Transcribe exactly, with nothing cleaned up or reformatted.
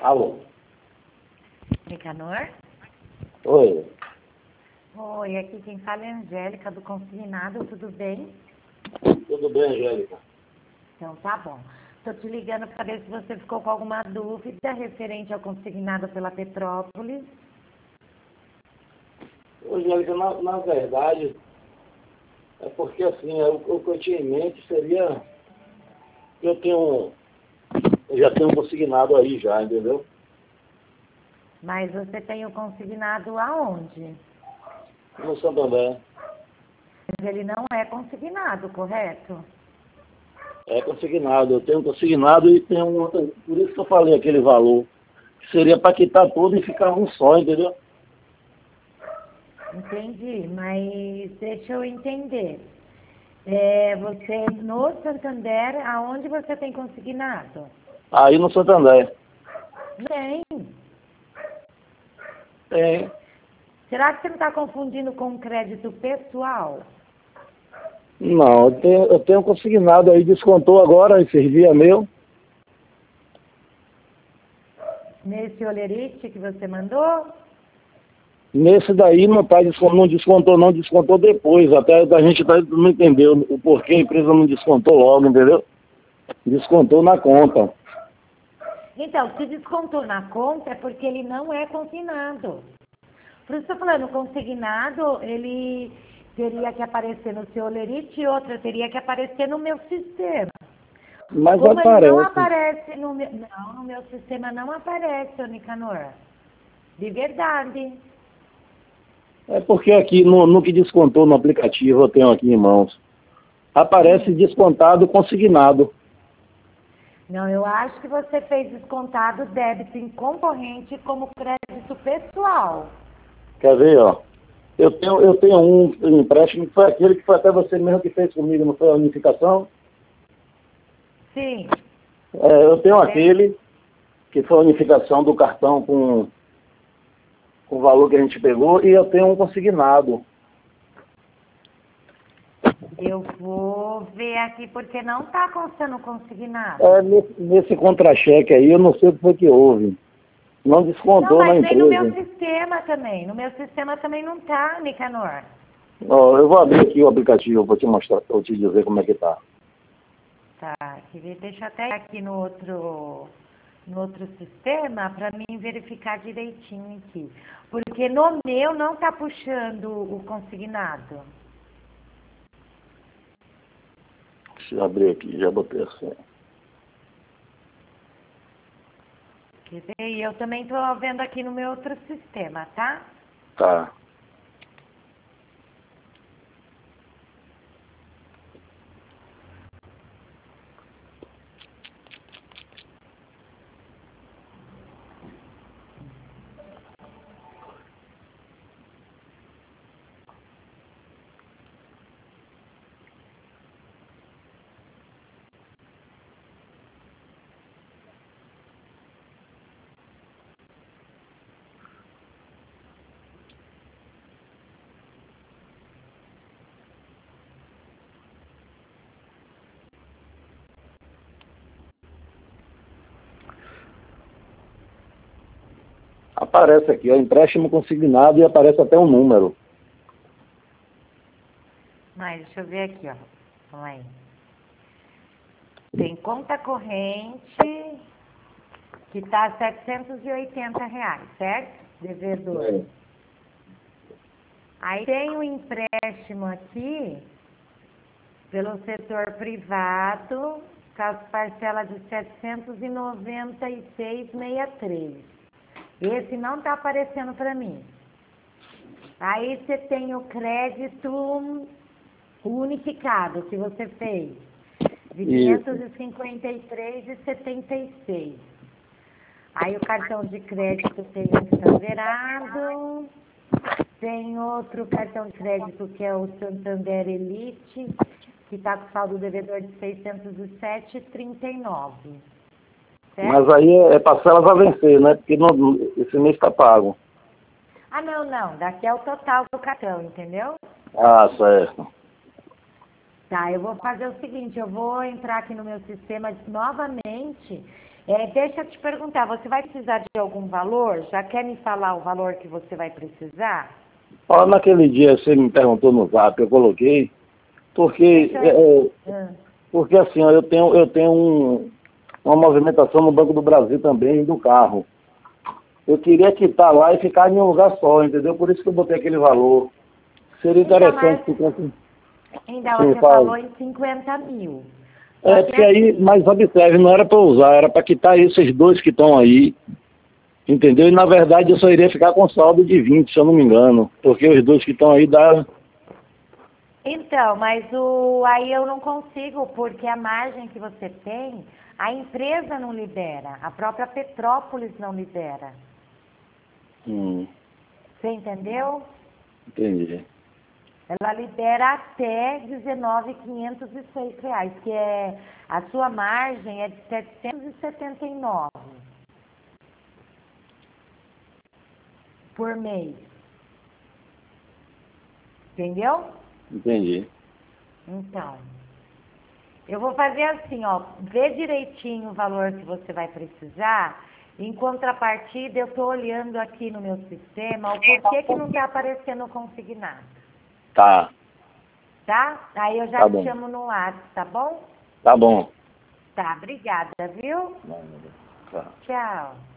Alô? Nicanor? Oi. Oi, aqui quem fala é a Angélica do Consignado, tudo bem? Tudo bem, Angélica? Então tá bom. Estou te ligando para ver se você ficou com alguma dúvida referente ao consignado pela Petrópolis. Ô, Angélica, na, na verdade, é porque assim, é, o, o que eu tinha em mente seria que eu tenho, eu já tenho um consignado aí já, entendeu? Mas você tem o consignado aonde? No Santander. Mas ele não é consignado, correto? É consignado, eu tenho um consignado e tenho um outro, por isso que eu falei aquele valor, que seria para quitar tudo e ficar um só, entendeu? Entendi, mas deixa eu entender. É, você, no Santander, aonde você tem consignado? Aí no Santander. Tem. Tem. Será que você não está confundindo com crédito pessoal? Não, eu tenho, eu tenho um consignado aí, descontou agora, esse dia meu. Nesse olerite que você mandou? Nesse daí não, tá, não descontou não, descontou depois. Até a gente tá, não entendeu o porquê a empresa não descontou logo, entendeu? Descontou na conta. Então, se descontou na conta é porque ele não é consignado. Por isso que eu estou falando, consignado, ele teria que aparecer no seu olerite e outra teria que aparecer no meu sistema. Mas Como ele não aparece. aparece no meu... Não, no meu sistema não aparece, ô Nicanor. De verdade. É porque aqui no, no que descontou no aplicativo, eu tenho aqui em mãos, aparece descontado consignado. Não, eu acho que você fez descontado débito em concorrente como crédito pessoal. Quer ver, ó? Eu tenho, eu tenho um empréstimo que foi aquele que foi até você mesmo que fez comigo, não foi a unificação? Sim. É, eu tenho É. aquele que foi a unificação do cartão com, com o valor que a gente pegou, e eu tenho um consignado. Eu vou ver aqui porque não está constando consignado. É, nesse, nesse contra-cheque aí, eu não sei o que foi que houve. Não Não, descontou na mas nem no meu empresa. sistema também. No meu sistema também não tá, Nicanor. Ó, eu vou abrir aqui o aplicativo para te mostrar, para te dizer como é que tá. Tá, quer ver? Deixa eu até ir aqui no outro, no outro sistema para mim verificar direitinho aqui. Porque no meu não tá puxando o consignado. Deixa eu abrir aqui, já botei assim. Quer ver? E eu também tô vendo aqui no meu outro sistema, tá? Tá. Aparece aqui, ó, empréstimo consignado, e aparece até um número. Mas deixa eu ver aqui, ó. Vamos aí. Tem conta corrente que tá setecentos e oitenta reais, certo? Devedor. É. Aí tem um empréstimo aqui pelo setor privado, com as parcelas de setecentos e noventa e seis reais e sessenta e três centavos. Esse não está aparecendo para mim. Aí você tem o crédito unificado que você fez, de quinhentos e cinquenta e três reais e setenta e seis centavos. Aí o cartão de crédito tem um que está zerado. Tem outro cartão de crédito que é o Santander Elite, que está com saldo devedor de seiscentos e sete reais e trinta e nove centavos. Certo? Mas aí é, é parcelas a vencer, né? Porque não, esse mês está pago. Ah, não, não. Daqui é o total do cartão, entendeu? Ah, certo. Tá, eu vou fazer o seguinte, eu vou entrar aqui no meu sistema novamente É, deixa eu te perguntar, você vai precisar de algum valor? Já quer me falar o valor que você vai precisar? Ó, naquele dia você me perguntou no zap, eu coloquei, porque, Deixa é, eu... é, Ah, porque assim, ó, eu tenho, eu tenho um, uma movimentação no Banco do Brasil também do carro. Eu queria quitar lá e ficar em um lugar só, entendeu? Por isso que eu botei aquele valor. Seria Então, mas interessante se fosse... ainda Sim, você fala. falou em cinquenta mil. Só É, que porque aí, assim, mas observe, não era para usar, era para quitar esses dois que estão aí, entendeu? E na verdade eu só iria ficar com saldo de vinte, se eu não me engano, porque os dois que estão aí dá... então, mas o, aí eu não consigo, porque a margem que você tem, a empresa não libera, a própria Petrópolis não libera. Hum, Você entendeu? entendi. Ela libera até dezenove mil quinhentos e seis reais, que é a sua margem é de setecentos e setenta e nove por mês. Entendeu? Entendi. Então, eu vou fazer assim, ó, vê direitinho o valor que você vai precisar. Em contrapartida, eu estou olhando aqui no meu sistema o porquê que não está aparecendo o consignado, Tá, tá? Aí eu já tá te bom. chamo no WhatsApp, tá bom? Tá bom. Tá, obrigada, viu? Tá. Tchau.